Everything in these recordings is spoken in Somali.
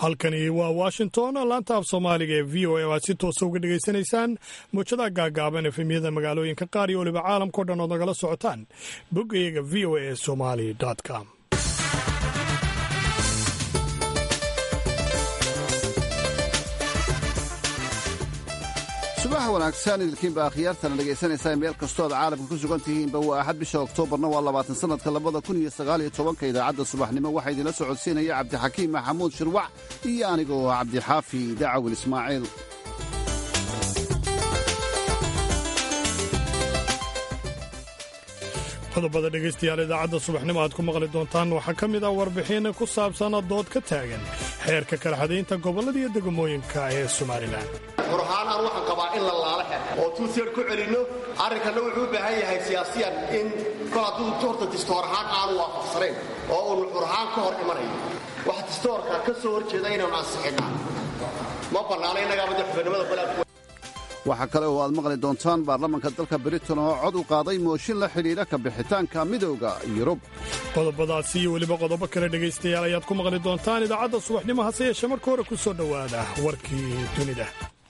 halkani waa washington laanta af soomaaliga ee v o a aad si toosa uga dhegaysanaysaan muujadaha gaagaaban efemyada magaalooyinka qaar iyo waliba caalamkao dhan ood nagala socotaan boggayaga v o a somali com. subax wanaagsan idilkiinba akhyaartana dhegaysanaysaa meel kastoo aad caalamka ku sugan tihiinba waa axad bisha oktoobarna waa 20 sannadka 2019 idaacadda subaxnimo waxaa idinla socodsiinaya cabdixakiim maxamuud shirwac iyo anigoo cabdixaafi dacawil ismaaciil. qodobada dhegaystayaal idaacadda subaxnimo aad ku maqli doontaan waxaa ka mid ah warbixin ku saabsan dood ka taagan xeerka kala xadaynta gobollada iyo degmooyinka ee somalilan. burhaan aan waxaan qabaa in la laalo xeer oo tuuseer ku celinno arrinkanna wuxuu u baahan yahay siyaasiyan in kol hadduu horta distoor ahaan aanu waafaqsanayn oo uu burhaan ka hor imanayo wax distoorka ka soo horjeeda inaanu ansixinnaa ma bannaana innagaa madaxbanimada balaadku. waxaa kale oo aad maqli doontaan baarlamanka dalka britain oo cod u qaaday mooshin la xidhiidha ka bixitaanka midowda yurub. qodobadaasi iyo weliba qodobo kale dhegaystayaal ayaad ku maqli doontaan idaacadda subaxnimo hase yeeshee marka hore ku soo dhowaada warkii dunida.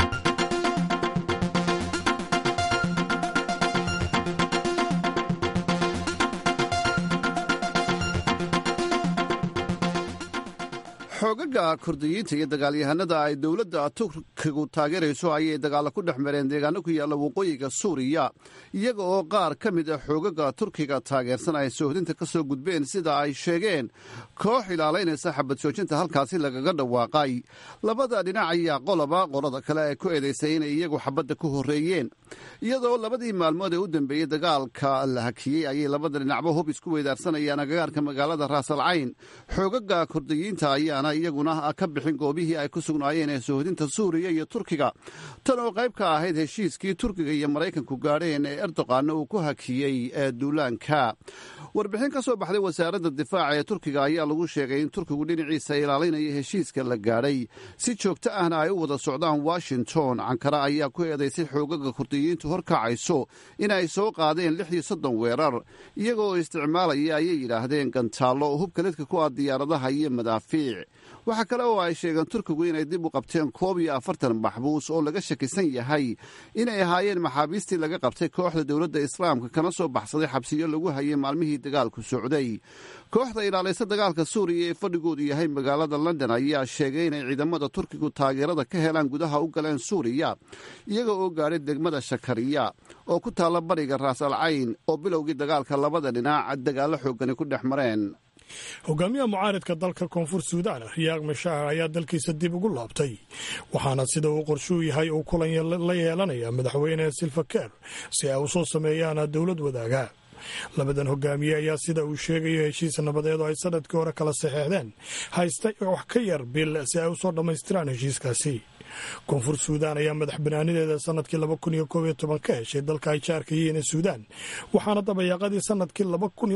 xoogaga kurdiyiinta iyo dagaalyahanada ay dowladda turkigu taageerayso ayay dagaalla ku dhex mareen deegaano ku yaalla waqooyiga suuriya iyaga oo qaar ka mid a xoogaga turkiga taageersan ay soohdinta ka soo gudbeen sida ay sheegeen koox ilaalaynaysa xabad joojinta halkaasi lagaga dhawaaqay. labada dhinac ayaa qolada kale ay ku eedaysay inay iyagu xabadda ku horreeyeen iyadoo labadii maalmood ee u dambeeyey dagaalka la hakiyey ayay labada dhinacba hub isku weydaarsanayaan agagaarka magaalada raasalcayn. xoogaga kurdiyiinta ayaana iyaguna ka bixin goobihii ay ku sugnaayeen ee soohdinta suuriya iyo turkiga tan oo qayb ka ahayd heshiiskii turkiga iyo maraykanku gaadheen ee erdoqaanna uu ku hakiyey duulaanka. warbixin ka soo baxday wasaaradda difaaca ee turkiga ayaa lagu sheegay in turkigu dhinaciisa ilaalinaya heshiiska la gaadhay si joogto ahna ay u wada socdaan washington. ankara ayaa ku eedaysay xoogaga kurdiyiintu horkacayso inay soo qaadeen 36 weerar iyagoo isticmaalaya ayay yidhaahdeen gantaallo oo hubka lidka ku ah diyaaradaha iyo madaafiic. waxaa kale oo ay sheegeen turkigu inay dib u qabteen 41 maxbuus oo laga shakisan yahay inay ahaayeen maxaabiistii laga qabtay kooxda dowladda islaamka kana soo baxsaday xabsiyo lagu hayay maalmihii dagaalku socday. kooxda ilaalaysa dagaalka suuriya ee fadhigoodu yahay magaalada london ayaa sheegay inay ciidamada turkigu taageerada ka helaan gudaha u galeen suuriya iyaga oo gaadhay degmada shakariya oo ku taalla bariga raas al cayn oo bilowgii dagaalka labada dhinac dagaallo xoogani ku dhex mareen. hogaamiyaha mucaaridka dalka koonfur suudaan riyaaq mashaar ayaa dalkiisa dib ugu laabtay waxaana sida uu qorshuu yahay uu kulan la yeelanaya madaxweyne silfakeer si ay u soo sameeyaan dowlad wadaaga. labadan hogaamiye ayaa sida uu sheegayo heshiis nabadeed oo ay sanadkii hore kala saxeexdeen haysta wax ka yar bil si ay u soo dhammaystiraan heshiiskaasi. koonfur suudaan ayaa madax banaanideeda sanadkii 2011 ka heshay dalka ay jaarka yihiin ee suudaan waxaana dabayaaqadii sanadkii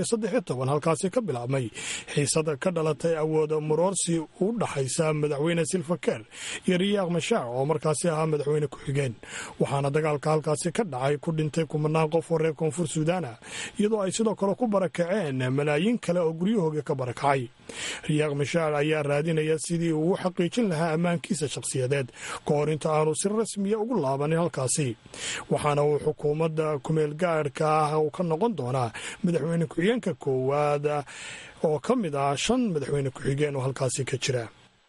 2013 halkaasi ka bilaabmay xiisada ka dhalatay awood muroorsi u dhaxaysa madaxweyne silfakeer iyo riyaaq mashaar oo markaasi ahaa madaxweyne ku-xigeen waxaana dagaalka halkaasi ka dhacay ku dhintay kumanaan qof oo reer koonfur suudaana iyadoo ay sidoo kale ku barakaceen malaayiin kale oo guryahooga ka barakacay. riyaaq mashaar ayaa raadinaya sidii uu u xaqiijin lahaa ammaankiisa shakhsiyadeed ka hor inta aanu si rasmiya ugu laabanin halkaasi waxaana uu xukuumadda kumeel gaadhka ah uu ka noqon doonaa madaxweyne ku-xigeenka koowaad oo ka mid ah 5 madaxweyne ku-xigeen oo halkaasi ka jira.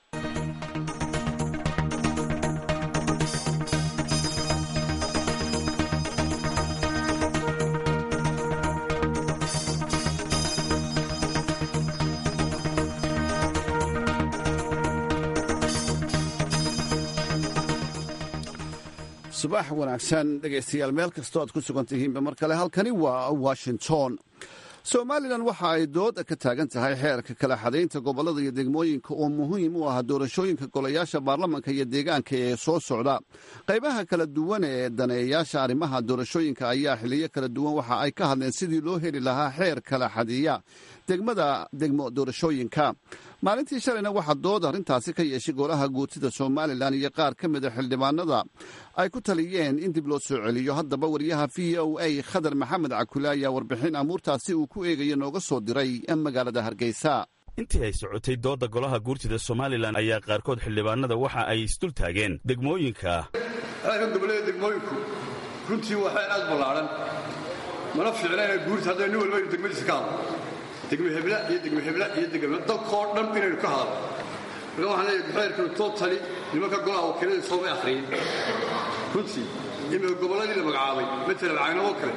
subax wanaagsan dhegaystayaal meel kastoo aad ku sugan tihiinba mar kale halkani waa washington. somalilan waxa ay dood ka taagan tahay xeerka kala xadaynta gobollada iyo degmooyinka oo muhiim u ah doorashooyinka golayaasha baarlamanka iyo deegaanka ee soo socda. qaybaha kala duwan ee daneeyayaasha arrimaha doorashooyinka ayaa xiliyo kala duwan waxa ay ka hadleen sidii loo heli lahaa xeer kala xadeeya degmo doorashooyinka. maalintii shalayna waxaa dood arrintaasi ka yeeshay golaha guurtida somalilan iyo qaar ka mida xildhibaanada ay ku taliyeen in dib loo soo celiyo. haddaba wariyaha v o a khadar maxamed cakule ayaa warbixin amuurtaasi uu ku eegayo nooga soo diray magaalada hargeysa. intii ay socotay dooda golaha guurtida Somaliland ayaa qaarkood xildhibaanada waxa ay isdul taageen degmooyinka gobolada degmooyinku runtii waxay aad balaaran mana fiicnayna guurta hadda nin walba inuu degmadiisa ka hadlo degmo hebla iyo degmo dalkoo dhan inaynu ka hadlo marka waxaan leeyahay xeerkan totally nimanka golaha wakiilada soo ma akhriyin runtii inuu goboladii la magacaabay matala caynabo kale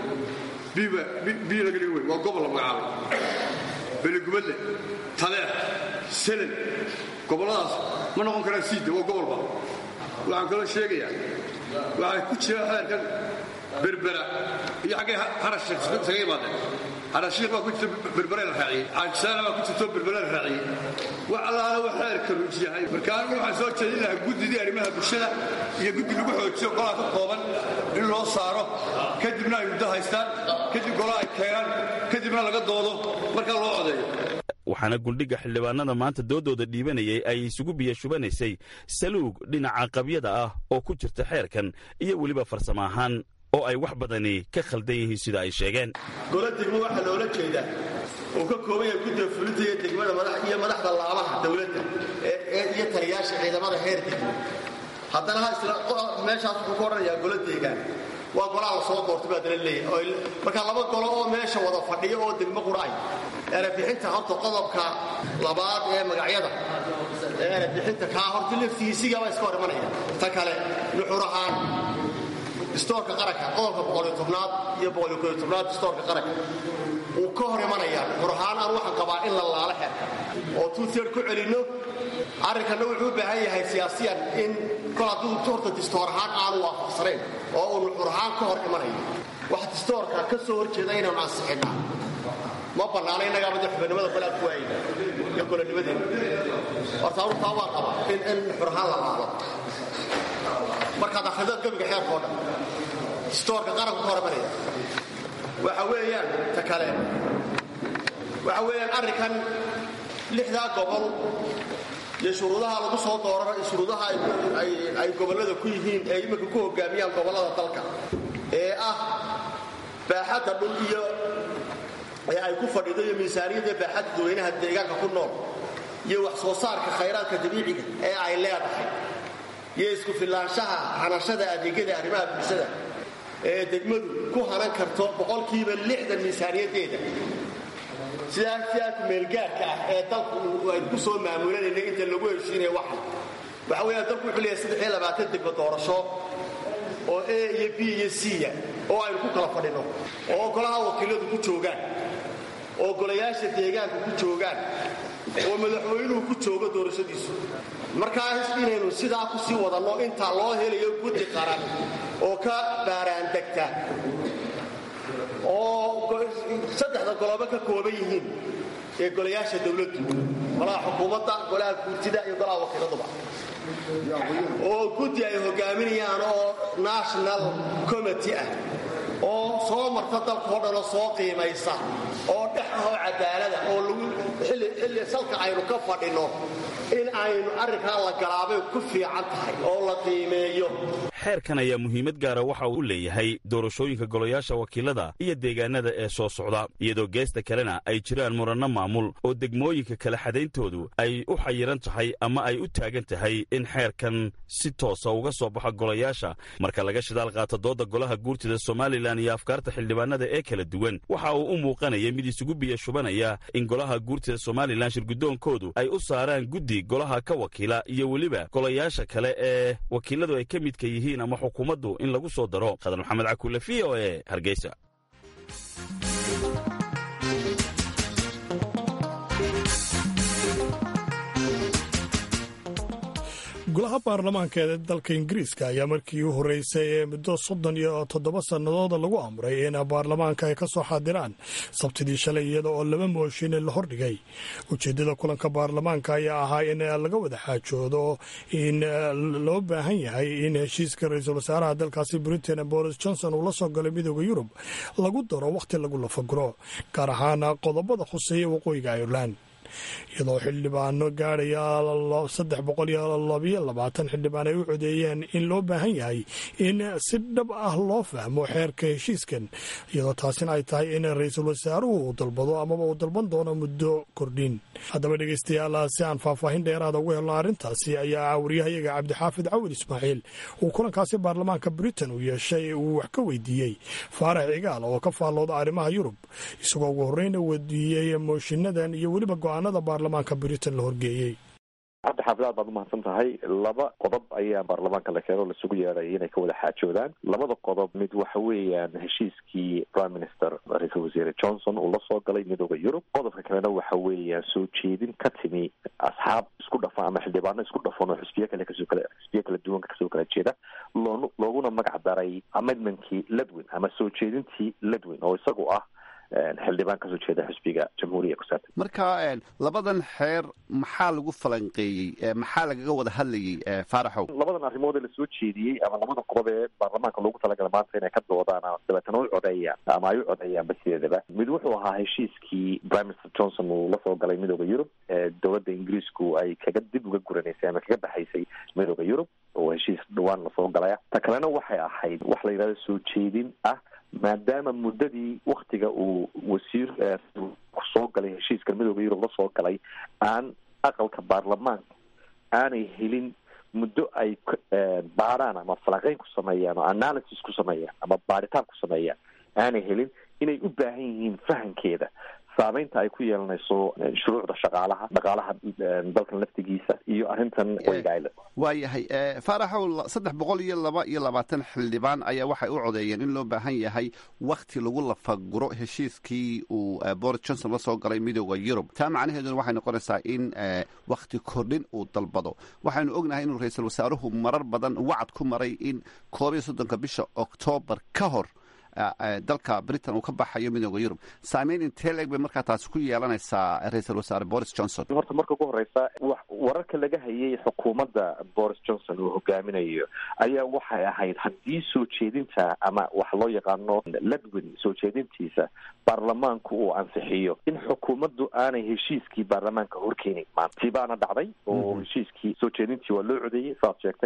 biiba laga dhigay waa gobol la magacaabay beligubadle taleex selen goboladaas ma noqon karaan siida waa gobolba waxaan kaloo sheegayaa waxay ku jira xeerkan berbera iyo xaggay harashiik isaga yimaadeen harashiik baa ku jirta berbere la raaciyey caajsaana baa ku jirta berbere la raaciyey wax allaala wax xeerka ruuj yahay marka anigu waxaan soo jeedin lahaa guddidii arrimaha bulshada iyo guddi lagu xoojiyo golaha ka kooban in loo saaro kadibna ay muddo haystaan kadib golaha ay keenaan kadibna laga doodo markaa loo codeeyo waxaana guldhiga xildhibaanada maanta doodooda dhiibanayay ay isugu biyashubanaysay saluug dhinaca qabyada ah oo ku jirta xeerkan iyo weliba farsamo ahaan oo ay wax badani ka khaldan yihiin sida ay sheegeen gola degmo waxaa loola jeedaa oo ka kooban yahay guddiga fulinta iyo degmada iyo madaxda laabaha dawladda iyo taliyaasha ciidamada heer degmo haddana meeshaas wuxuu ku odhanayaa gola deegaan waa golaha la soo doortay baa dala leeyahay markaa laba golo oo meesha wada fadhiyo oo degmo qura ay erebixinta horta qodobka labaad ee magacyada erebixinta kaa horta laftiisigaaba iska hor imanaya ta kale nuxur ahaan distoorka qaranka qodobka 110aad iyo 111aad distoorka qaranka uu ka hor imanayaa nuxur ahaan aan waxaan qabaa in la laalo xeerka oo tuuteer ku celinno arrinkana wuxuu u baahan yahay siyaasiyan in kol hadduu horta distoor ahaan aanu waafaqsanayn oo uu nuxur ahaan ka hor imanayo wax distoorka ka soo horjeeda inaanu ansixinnaa ma bannaana innagaa madaxbanimada golaha ku waayeyna iyo golonimadeena horta anutaa waa qaba in nuxur ahaan la laalo markaad akhridaad gabiga xeerkao dhan distoorka qaranku ka hor imanaya waxa weeyaan ta kale waxa weeyaan arrinkan 6daa gobol iyo shuruudaha lagu soo doorano iyo shuruudaha ay gobollada ku yihiin ee iminka ku hoggaamiyaan gobollada dalka ee ah baaxadda dhul iyo ee ay ku fadhido iyo miisaaniyadda baaxadda dadweynaha deegaanka ku nool iyo wax soo saarka khayraadka dabiiciga ee ay leedahay iyo isku filaanshaha hanashada adeegyada arrimaha bulshada ee degmadu ku hanan karto 60% miisaaniyaddeeda sidaa meelgaarka ah ee dalku ay ku soo maamulanayna inta lagu heshiinayo waxa weeyaan dalku wuxuu leeyahay 23 degmo doorasho oo A iyo B iyo C oo aynu ku kala fadhino oo golaha wakiiladu ku joogaan oo golayaasha deegaanka ku joogaan oo madaxweynuhu ku joogo doorashadiisu markaas inaynu sidaa ku sii wadanno intaa loo helayo guddi qaran oo ka baaraan degta oo saddexda goloba ka kooban yihiin ee golayaasha dawladdu golaha xukuumadda golaha guurtida iyo golaha wakiiladuba oo guddi ay hogaaminayaan oo national committee ah oo soo marta dalkoo dhan oo soo qiimaysa oo dhex ahoo cadaalada oo xilli salka aynu ka fadhinno in aynu arrinkaa la galaabay ku fiican tahay oo la qiimeeyo xeerkan ayaa muhiimad gaara waxa uu u leeyahay doorashooyinka golayaasha wakiilada iyo deegaanada ee soo socda iyadoo geesta kalena ay jiraan muranno maamul oo degmooyinka kala xadayntoodu ay u xayiran tahay ama ay u taagan tahay in xeerkan si toosa uga soo baxo golayaasha marka laga shidaal qaato dooda golaha guurtida Somaliland iyo afkaarta xildhibaanada ee kala duwan waxa uu u muuqanaya mid isugu biya shubanaya in golaha guurtida Somaliland shirgudoonkoodu ay u saaraan guddi golaha ka wakiila iyo weliba golayaasha kale ee wakiiladu ay ka midka yihiin ama xukuumaddu in lagu soo daro Khadar Maxamed Cakuule VOA Hargeysa golaha baarlamaanka ee dalka ingiriiska ayaa markii u horreysay ee muddo 37 sannadooda lagu amray in baarlamaanka ay ka soo xaadiraan sabtidii shalay iyada oo 2 mooshin la hordhigay ujeeddada kulanka baarlamaanka ayaa ahaa in laga wada xaajoodo in loo baahan yahay in heshiiska ra-iisul wasaaraha dalkaasi Britain Boris Johnson uu la soo galay midowda Yurub lagu daro wakhti lagu lafaguro gaar ahaan qodobada khuseeya waqooyiga Ireland iyadoo xildhibaano gaadhaya 322 xildhibaan ay u codeeyeen in loo baahan yahay in si dhab ah loo fahmo xeerka heshiiskan, iyadoo taasina ay tahay in ra-iisul wasaaruhu uu dalbado amaba uu dalban doono muddo kordhin. haddaba dhegeystayaal, si aan faahfaahin dheeraada ugu helno arrintaasi ayaa wariyahayaga cabdixaafid cawil ismaaciil uu kulankaasi baarlamaanka britain uu yeeshay uu wax ka weydiiyey faarax cigaal oo ka faallooda arrimaha yurub, isagoo ugu horreyna weydiiyey mooshiinadan iyo weliba go-aanada baarlamaanka britain la horgeeyey. cabdixaafid aad baad umahadsan tahay. 2 qodob ayaa baarlamaanka la keeno lasugu yeedhay inay ka wada xaajoodaan. 2 qodob mid waxa weeyaan heshiiskii prime minister ra-iisul wasaare Johnson uu la soo galay midooda Yurub. qodobka kalena waxa weeyaan soo jeedin ka timi asxaab isku dhafan ama xildhibaano isku dhafan oo xisbiyo kala duwan kasoo kala jeeda looguna magac daray amendmentkii Ledwin ama soo jeedintii Ledwin oo isagu ah xildhibaan kasoo jeeda xisbiga jamhuuriya ku saabsan. marka labadan xeer maxaa lagu falanqeeyey, maxaa lagaga wada hadlayey faaraxow? labadan arrimood ee lasoo jeediyey ama labada qodob ee baarlamaanka loogu talagalay maanta inay ka doodaan dabeetana u codeeyaan ama ay u codeeyaanba sideedaba. mid wuxuu ahaa heshiiskii prime minister Johnson uu la soo galay midooda Yurub ee dowladda Ingiriisku ay kaga dib uga guranaysay ama kaga baxaysay midooda Yurub oo heshiis dhawaan lasoo galaya. ta kalena waxay ahayd wax la yidhahdo soo jeedin ah maadaama muddadii waktiga uu wasiir kusoo galay heshiiska midooda Yurub la soo galay aan aqalka baarlamaanka aanay helin muddo ay baaraan ama falanqeyn ku sameeyaan oo analysis ku sameeyaan ama baaritaan ku sameeyaan aanay helin, inay u baahan yihiin fahankeeda saameynta ay ku yeelanayso shuruucda dhaqaalaha dalkan laftigiisa iyo arrintan waygayle. waayahay faaraxow 322 xildhibaan ayaa waxay u codeeyeen in loo baahan yahay wakti lagu lafaguro heshiiskii uu Boris Johnson la soo galay midooda Yurub. taa macnaheeduna waxay noqonaysaa in wakti kordhin uu dalbado. waxaynu ognahay inuu ra-iisul wasaaruhu marar badan wacad ku maray in 31 bisha Oktoobar ka hor dalka Britain uu ka baxayo midooda Yurub. saameyn intee leeg bay markaa taasi ku yeelanaysaa ra-iisul wasaare Boris Johnson? horta marka ugu horeysa wararka laga hayay xukuumadda Boris Johnson uu hogaaminayo ayaa waxay ahayd haddii soo jeedinta ama wax loo yaqaano Ledwin soo jeedintiisa baarlamaanku uu ansixiyo in xukuumaddu aanay heshiiskii baarlamaanka horkeenin. maanta baana dhacday oo heshiiskii soo jeedintii waa loo codeeyey saad sheegtay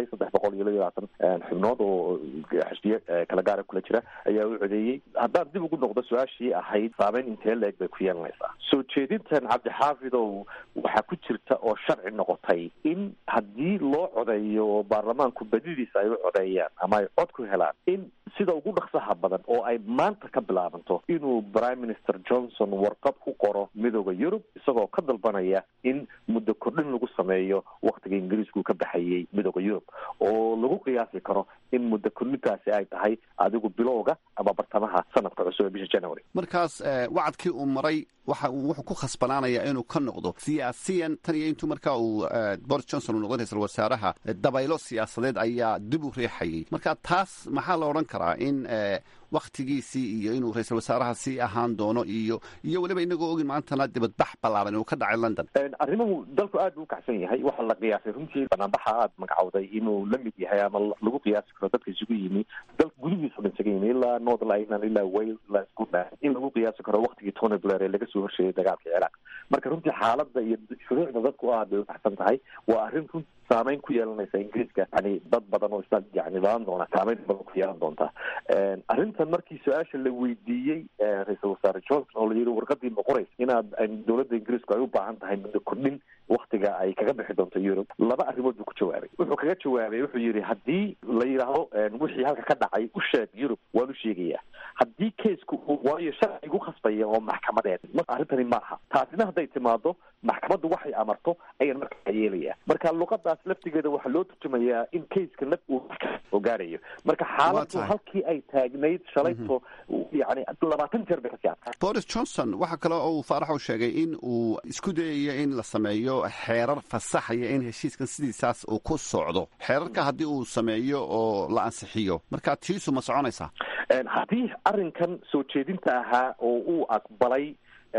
320 xubnood oo xisbiyo kala gaara kula jira ayaa codeeyey. haddaan dib ugu noqdo su-aashii ahayd saameyn intee leeg bay ku yeelanaysaa soo jeedintan cabdixaafidow waxaa ku jirta oo sharci noqotay in haddii loo codeeyo oo baarlamaanku badidiisa ay u codeeyaan ama ay cod ku helaan in sida ugu dhaqsaha badan oo ay maanta ka bilaabanto inuu prime minister Johnson warqad u qoro midooda Yurub isagoo ka dalbanaya in muddo kordhin lagu sameeyo waktiga Ingiriisku ka baxayay midooda Yurub oo lagu qiyaasi karo in muddo kordhintaasi ay tahay adigu bilowga ama bartamaha sanadka cusub ee bisha January. markaas wacadkii uu maray wuxuu ku khasbanaanayaa inuu ka noqdo siyaasiyan tan iyo intuu markaa uu Boris Johnson uu noqday ra'iisul wasaaraha dabaylo siyaasadeed ayaa dib u riixayay. marka taas maxaa la odhan karaa in waktigiisii iyo inuu ra'iisul wasaaraha sii ahaan doono iyo weliba inagoo ogin maantana dibadbax ballaaran uu ka dhacay London? arrimuhu dalku aad buu u kacsan yahay. waxaa la qiyaasay runtii banaanbaxa aad magacowday inuu la mid yahay ama lagu qiyaasi karo dadka isugu yimi dalka gudihiisa dhan isaga yimi ilaa Northern Ireland ilaa Wales ilaa Scotland in lagu qiyaasi karo waktigii Tony Blair ee laga soo horjeeday dagaalka Ciraaq. marka runtii xaaladda iyo shuruucda dadku aad bay u kacsan tahay. waa arrin runtii saameyn ku yeelanaysa Ingiriiska, yani dad badan oo isla badan doona saameyn badan ku yeelan doonta. arrintan markii su-aasha la weydiiyey ra-iisul wasaare Johnson oo la yidhi warqadii ma qorays inaad dowladda Ingiriisku ay u baahan tahay muddo kordhin waktiga ay kaga bixi doonto Yurub, 2 arrimood buu ku jawaabay. wuxuu kaga jawaabay wuxuu yidhi haddii la yidhaahdo wixii halka ka dhacay u sheeg Yurub waan u sheegayaa. haddii keisku waayo sharcigu khasbaya oo maxkamadeed marka arrintani maaha. taasina hadday timaado maxkamaddu waxay amarto ayaan markaa yeelaya. marka luqadaas laftigeeda waxaa loo turjumayaa in keiska naf uu gaarayo. marka xaaladdu halkii ay taagnayd shalayto yani 20 jeer bay ka siyaasay. Boris Johnson waxa kale oo faaraxu sheegay in uu isku dayayo in la sameeyo xeerar fasaxaya in heshiiskan sidiisaas uu ku socdo. xeerarka haddii uu sameeyo oo la ansixiyo marka tiisu ma soconaysaa? haddii arrinkan soo jeedinta ahaa oo uu aqbalay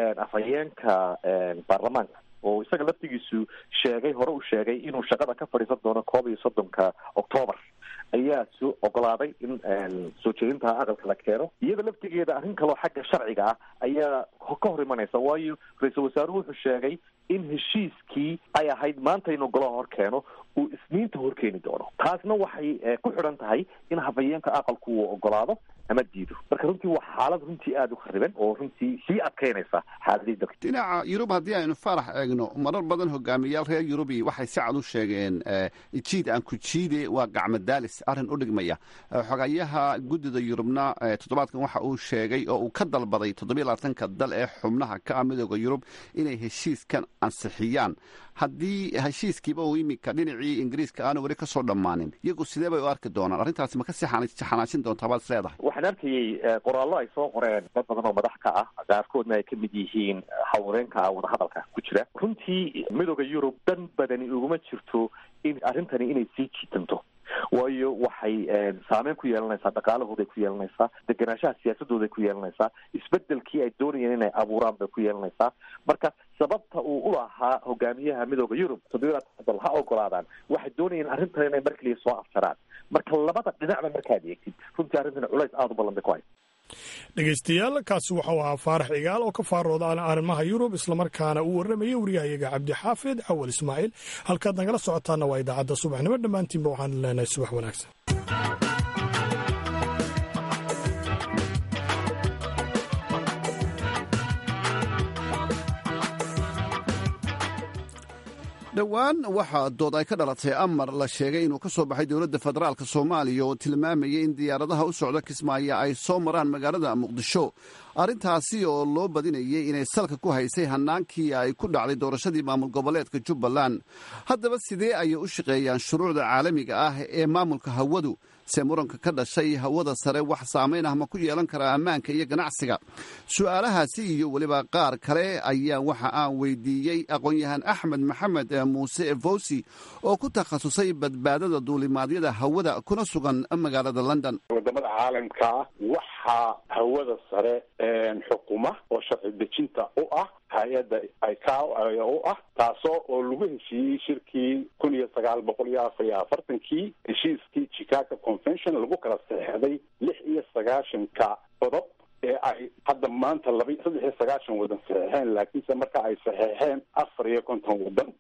afhayeenka baarlamaanka oo isaga laftigiisu hore u sheegay inuu shaqada ka fadhiisan doono 31 Oktoobar ayaa soo ogolaaday in soo jeedinta aqalka la keeno. iyada laftigeeda arrin kaloo xagga sharciga ah ayaa ka hor imanaysa, waayo ra-iisul wasaaruhu wuxuu sheegay in heshiiskii ay ahayd maanta inuu golaha hor keeno uu isniinta hor keeni doono. taasna waxay ku xidhan tahay in hafayeenka aqalku uu ogolaado ama diido. marka runtii waa xaalad runtii aada u khariban oo runtii sii adkeynaysa xaaladii dalka. dhinaca yurub haddii aynu faarax eegno, marar badan hogaamiyayaal reer yurubi waxay si cad u sheegeen jiid aan ku jiide waa gacmo daalis arrin u dhigmaya. xogayaha guddida yurubna toddobaadkan waxa uu sheegay oo uu ka dalbaday 27 dal ee xubnaha ka ah midooda yurub inay heshiiskan ansixiyaan. haddii heshiiskiiba uu iminka dhinacii ingiriiska aanu weli kasoo dhammaanin, iyagu sidee bay u arki doonaan? arrintaasi ma ka sii xanaajin doontaa baad is leedahay? waxaan arkayey qoraallo ay soo qoreen dad badan oo madax ka ah, qaarkoodna ay ka mid yihiin hawleenka wadahadalka ku jira. runtii midooda yurub dan badani uguma jirto in arrintani inay sii jiitanto, waayo waxay saameyn ku yeelanaysaa dhaqaalahooday ku yeelanaysaa, degenaanshaha siyaasadooday ku yeelanaysaa, isbedelkii ay doonayeen inay abuuraan bay ku yeelanaysaa. marka sababta uu u lahaa hogaamiyaha midooda yurub 7 dal ha ogolaadaan, waxay doonayeen arrintan inay mar kaliya soo afjaraan. marka labada dhinacba markaad eegtid runtii arrintan culays aada u ballan bay ku hay. dhegaystayaal, kaasi waxau ahaa faarax cigaal oo ka faarooda arrimaha yurub, islamarkaana uu warramayay wariyahayaga cabdixaafid cawal ismaaciil. halkaad nagala socotaana waa idaacadda subaxnimo. dhammaantiinba waxaan leenahay subax wanaagsan. dhowaan waxaa dood ay ka dhalatay amar la sheegay inuu ka soo baxay dowladda federaalk soomaaliya oo tilmaamayay in diyaaradaha u socda kismaayo ay soo maraan magaalada muqdisho. arrintaasi oo loo badinayay inay salka ku haysay hannaankii ay ku dhacday doorashadii maamul goboleedka jubbaland. haddaba sidee ayay u shaqeeyaan shuruucda caalamiga ah ee maamulka hawadu? se muranka ka dhashay hawada sare wax saamayn ah ma ku yeelan karaa ammaanka iyo ganacsiga? su-aalahaasi iyo weliba qaar kale ayaa waxa aan weydiiyey aqoon-yahan axmed maxamed muuse evowsi oo ku takhasusay badbaadada duulimaadyada hawada kuna sugan magaalada london. wadamada caalamka waxaa hawada sare xukuma oo sharci dejinta u ah hay-adda ICAO u ah, taasoo oo lagu heshiiyey shirkii 1944 heshiiskii Chicago Convention lagu kala saxeexday 96 qodob ee ay hadda maanta 390 wadan saxeexeen, laakiinse marka ay saxeexeen 54 wadan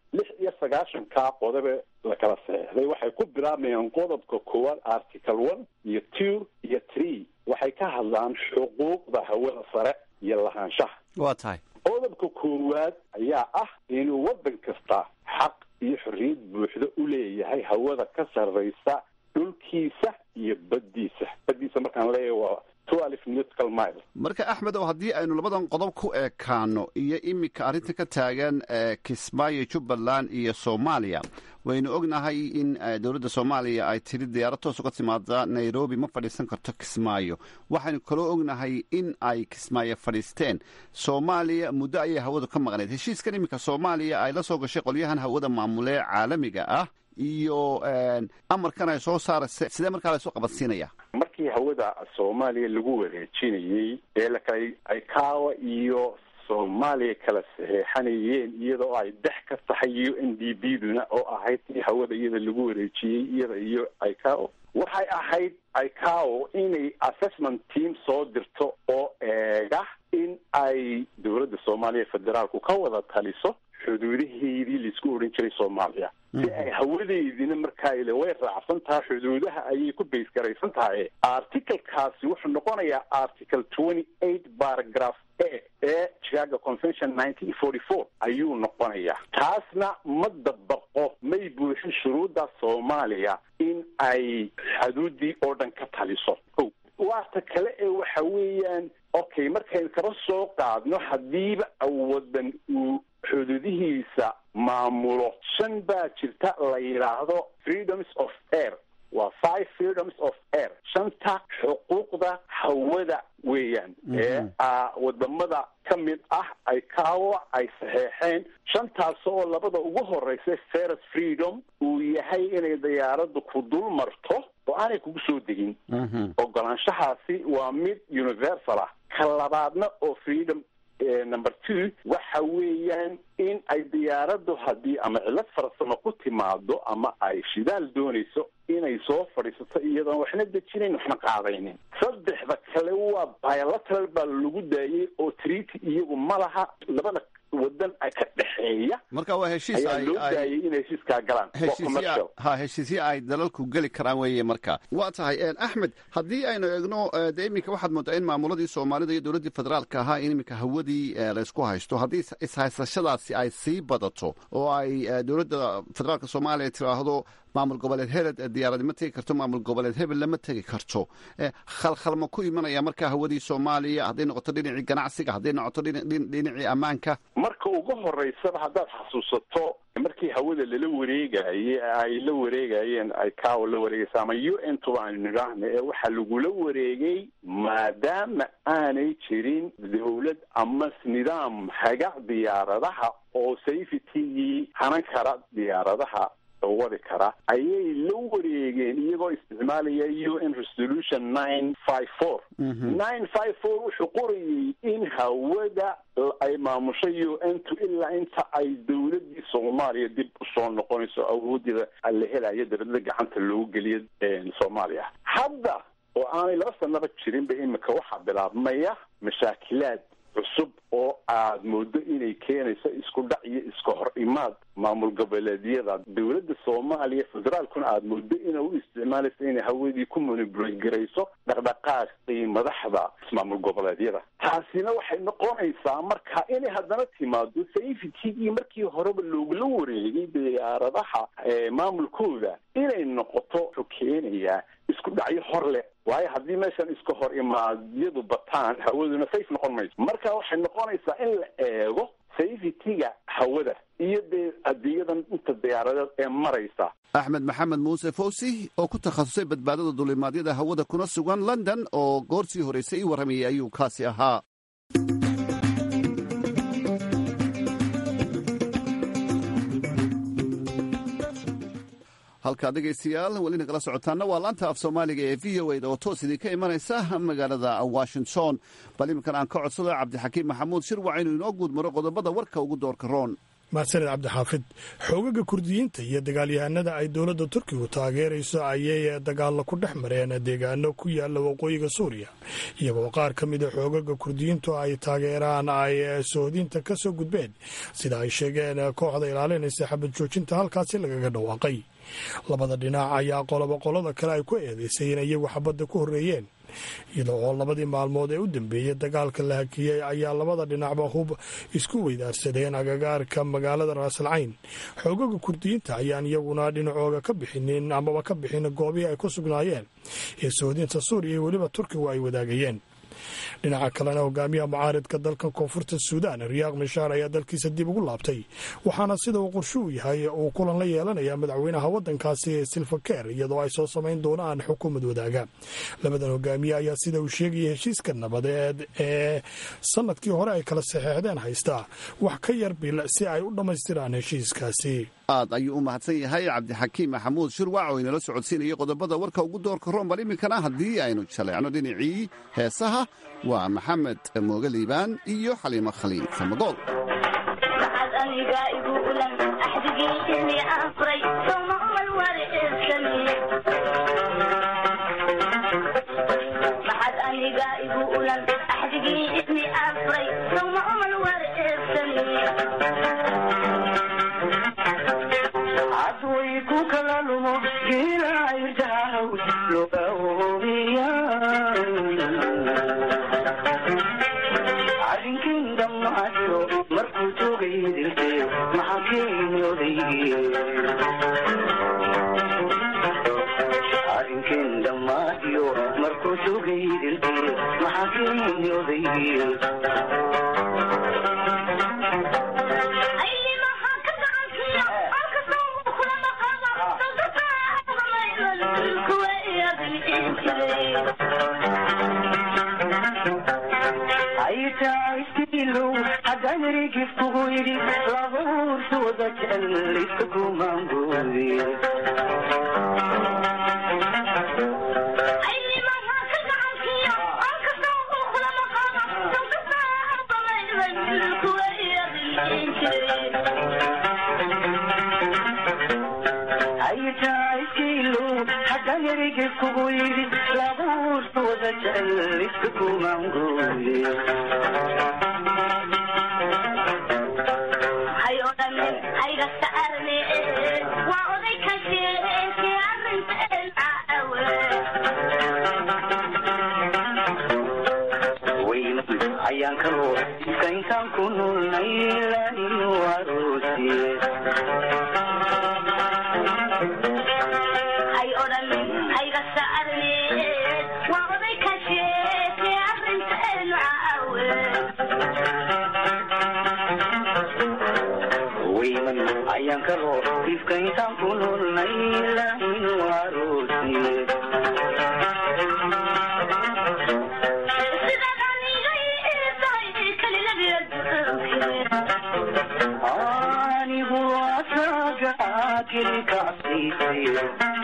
96 qodobe la kala saxeexday waxay ku bilaabmayaan qodobka koowaad article 1 iyo 2 iyo 3 waxay ka hadlaan xuquuqda hawada sare iyo lahaanshaha. waa tahay qodobka koowaad ayaa ah inuu wadan kasta xaq iyo xorriyad buuxda u leeyahay hawada ka sarreysa dhulkiisa iyo baddiisa markaan leeyahay waa 12 nautical miles. marka axmed oo haddii aynu labadan qodob ku eekaano iyo iminka arrinta ka taagan kismaayo jubbaland iyo soomaaliya, waynu ognahay in dowladda soomaaliya ay tiri diyaarad toos uga timaada nairobi ma fadhiisan karto kismaayo. waxaynu kaloo ognahay in ay kismaayo fadhiisteen. soomaaliya muddo ayay hawadu ka maqnayd. heshiiskan iminka soomaaliya ay la soo gashay qolyahan hawada maamulee caalamiga ah iyo amarkan ay soo saaraysa, sidee markaa la isu qabadsiinaya? markii hawada soomaaliya lagu wareejinayey ee lakala ICAO iyo soomaaliya kala saxeexanayeen iyadoo ay dex ka tahay UNDP-duna oo ahayd tii hawada iyada lagu wareejiyey iyada iyo ICAO, waxay ahayd ICAO inay assessment team soo dirto oo eega in ay dowladda soomaaliya federaalku ka wada taliso xuduudaheedii laisku odhan jiray soomaaliya, si ay hawadeediina markaa ile way raacsan tahay xuduudaha ayay ku bays garaysan tahay. articlekaasi wuxuu noqonayaa article 28 paragraph a ee Chicago Convention 1944 ayuu noqonayaa. taasna ma dabaqo, may buuxin shuruudda soomaaliya in ay xuduudii oo dhan ka taliso. waata kale ee waxa weeyaan okay, markaynu kaba soo qaadno haddiiba wadan uu xuduudihiisa maamulo 5 baa jirta la yidhaahdo freedoms of air, waa 5 freedoms of air, 5 xuquuqda hawada weeyaan ee wadamada ka mid ah ICAO ay saxeexeen. 5taas oo labada ugu horeysa first freedom uu yahay inay diyaaraddu ku dul marto oo aanay kugu soo degin. ogolaanshahaasi waa mid universal ah. ka labaadna oo freedom number 2 waxa weeyaan in ay diyaaraddu haddii ama cilad farsamo ku timaado ama ay shidaal doonayso inay soo fadhiisato iyadoon waxna dejinayn waxna qaadaynin. saddexda kale waa bilateral baa lagu daayey oo treaty iyagu ma laha, labada wadan ka dhexeeya. marka waa heshiis ay loo daayay inay heshiiskaa galaan. heshiisyo ay dalalku geli karaan weeye. marka waa tahay axmed, haddii aynu eegno dee iminka waxaad moodaa in maamuladii soomaalida iyo dowladdii federaalka ahaa in iminka hawadii laysku haysto. haddii ishaysashadaasi ay sii badato oo ay dowladda federaalka soomaaliya tiraahdo maamul goboleed hebel diyaaradi ma tegi karto, maamul goboleed hebel lama tegi karto, khalkhal ma ku imanaya marka hawadii soomaaliya hadday noqoto dhinacii ganacsiga, hadday noqoto dhinacii ammaanka? marka ugu horeysaba haddaad xasuusato markii hawada lala wareegayey ay la wareegayeen ay kaawo la wareegaysa ama UN tuba aynu nidhaahna ee waxaa lagula wareegay maadaama aanay jirin dawlad ama nidaam haga diyaaradaha oo safetygii hanan kara diyaaradaha wadi kara ayay la wareegeen iyagoo isticmaalaya UN resolution 954 wuxuu qorayey in hawada ay maamusho UN-tu ilaa inta ay dawladii Soomaaliya dib u soo noqonayso awoodeeda la helayo dawladda gacanta loogu geliyo Soomaaliya. hadda oo aanay 2 sanaba jirin ba imika waxaa bilaabmaya mashaakilaad cusub oo aad moodo inay keenayso isku dhac iyo iska hor imaad maamul goboleedyada. dawladda Soomaaliya federaalkuna aad moodo inay u isticmaalayso inay hawadii ku manipulate garayso dhaqdhaqaaqii madaxda maamul goboleedyada. taasina waxay noqonaysaa marka inay haddana timaado safetygii markii horeba loogula wareegay diyaaradaha maamulkooda inay noqoto wuxuu keenayaa isku dhacyo hor leh. waayo haddii meeshan iska hor imaadyadu bataan hawaduna safe noqon mayso. marka waxay noqonaysaa in la eego safetyga hawada iyo dee adiyadan inta diyaaradeed ee maraysa. axmed maxamed muuse fawsi oo ku takhasusay badbaadada duulimaadyada hawada kuna sugan London oo goorsii horeysay ii warramayay ayuu kaasi ahaa. halkaa dhegaystayaal welina kala socotaana waa laanta af soomaaliga ee v o a oo toos idinka imanaysa magaalada Washington. bal iminkan aan ka codsado cabdixakiim maxamuud shirwac inuu inoo guud maro qodobada warka ugu doorka roon. mahadsaned cabdixaafid. xoogaga kurdiyiinta iyo dagaalyahanada ay dowladda turkigu taageerayso ayay dagaalla ku dhex mareen deegaano ku yaala waqooyiga suuriya, iyagoo qaar ka mida xoogaga kurdiyiintu ay taageeraan ay sohdinta ka soo gudbeen sida ay sheegeen kooxda ilaalinaysa xabad joojinta halkaasi lagaga dhawaaqay. labada dhinac ayaa qoloba qolada kale ay ku eedaysay in iyagu xabadda ku horreeyeen, iyadoo oo labadii maalmood ee u dambeeyey dagaalka la hakiyey ayaa labada dhinacba hub isku weydaarsadeen agagaarka magaalada raasalcayn. xoogaga kurdiyiinta ayaan iyaguna dhinacooga ka bixinin amaba ka bixin goobihii ay ku sugnaayeen ee sohdinta suuriya iyo weliba turkigu ay wadaagayeen. dhinaca kalena hogaamiyaha mucaaridka dalka koonfurta suudaan riyaaq mishaar ayaa dalkiisa dib ugu laabtay, waxaana sida uu qorshe u yahay uu kulan la yeelanaya madaxweynaha waddankaasi ee silfakeer iyadoo ay soo samayn doonaan xukuumad wadaaga. labadan hogaamiye ayaa sida uu sheegaya heshiiska nabadeed ee sanadkii hore ay kala saxeexdeen haystaa wax ka yar bil si ay u dhammaystiraan heshiiskaasi. aad ayuu u mahadsan yahay cabdixakiim maxamuud shirwac oo inala socodsiinayay qodobada warka ugu doorka roon. bal iminkana haddii aynu jaleecno dhinacii heesaha waa maxamed mooge liibaan iyo xaliimo khaliil samagool. يريك كويلي لا بوش وذجل كومانغولي هاي أغني هاي غسارني وأغني كثير في عرنت العاوي وين أيان كرو كإنسان كنو نيلا نواروسي هاي أغني هاي غسارني وأغني كثير في عرنت العاوي وين أيان كرو كإنسان كنو نيلا نواروسي أني هو أساقاك الكاسيسي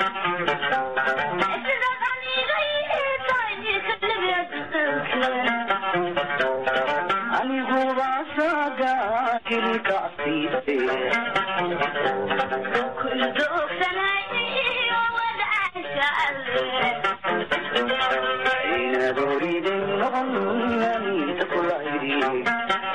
أني هو أساقاك الكاسيسي كل دوك سنائي وودع شعري أين دوري دين تقول عيدي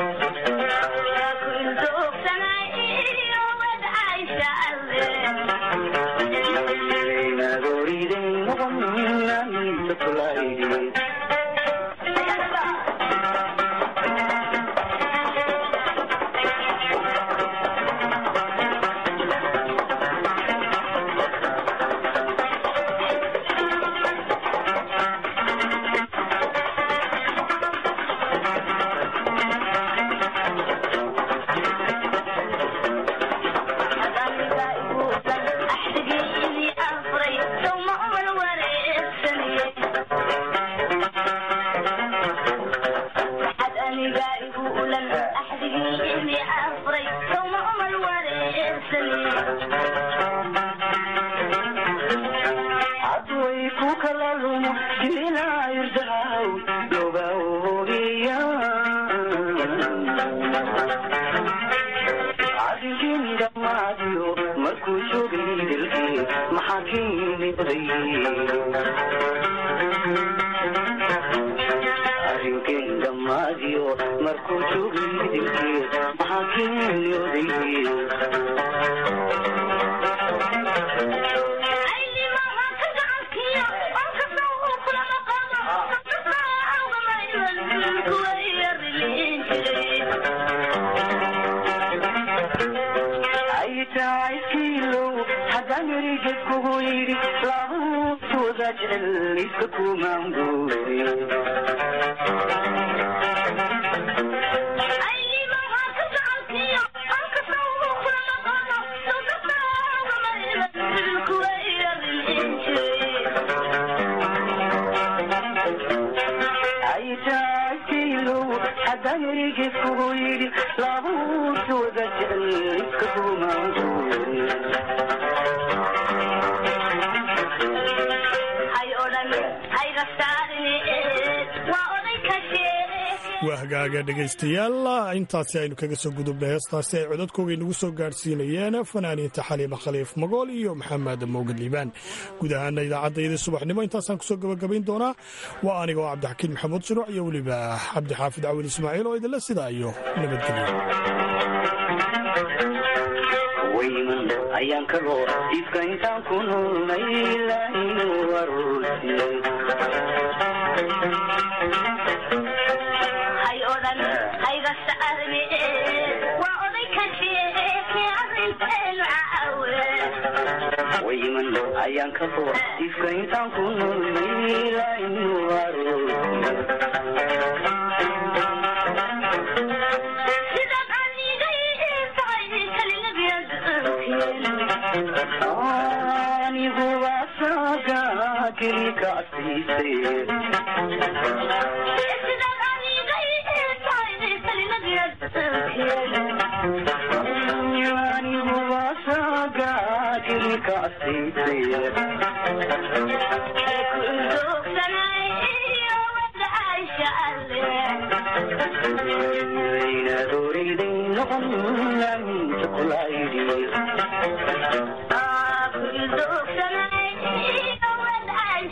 wahgaaga dhegaystayaal intaasi aynu kaga soo gudubnay heestaasi ay codadkooga inagu soo gaadhsiinayeen fanaaniinta xaliima khaliif magool iyo maxamed mowgad liibaan guud ahaana idaacaddayadii subaxnimo intaasaan kusoo gabagabayn doonaa waa aniga oo cabdixakiin maxamuud shiruuc iyo weliba cabdixaafid cawil ismaaciil oo idinla sidaa iyo nabadgelyo ayaan kaloo ifka intaan ku noolnay ilaahay waruusiyey hay odan hayga saarni waa oday ka sheekay arrinteenu caawe wayman ayaan kaloo ifka intaan ku noolnay ilaahay waruusiyey anigu waasaga kilika asiisay anigu waasaga kilika asiisay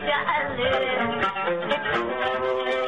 جعلي